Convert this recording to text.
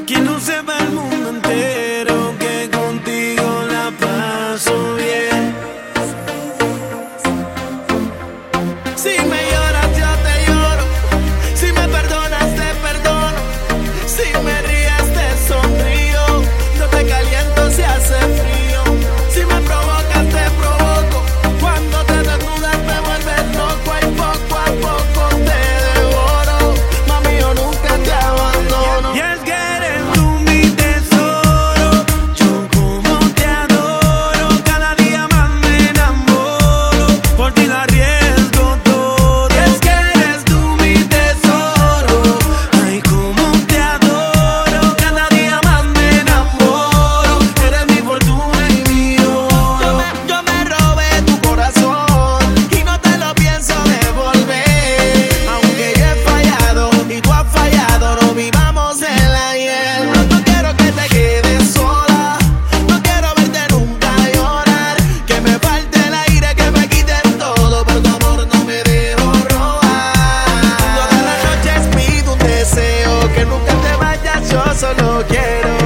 Que no sepa el mundo entero que contigo la paso bien. Si me lloras yo te lloro, si me perdonas te perdono, si me ríes te sonrío, yo te caliento si hace frío, si me provocas te provoco, cuando te desnudas me vuelves loco y poco a poco te devoro, mami yo nunca te abandono. Y es que eres tú mi tesoro, yo como te adoro, cada día más me enamoro, por ti la arriesgo todo. Y es que eres tú mi tesoro, ay como te adoro, cada día más me enamoro, eres mi fortuna y mi oro. Yo me robé tu corazón y no te lo pienso devolver, aunque yo he fallado y tú has fallado, no vivamos el ayer. No quiero que te quedes sola, no quiero verte nunca llorar, que me falte el aire, que me quiten todo, pero tu amor no me dejo robar. Todas las noches pido un deseo, que nunca te vayas, yo solo quiero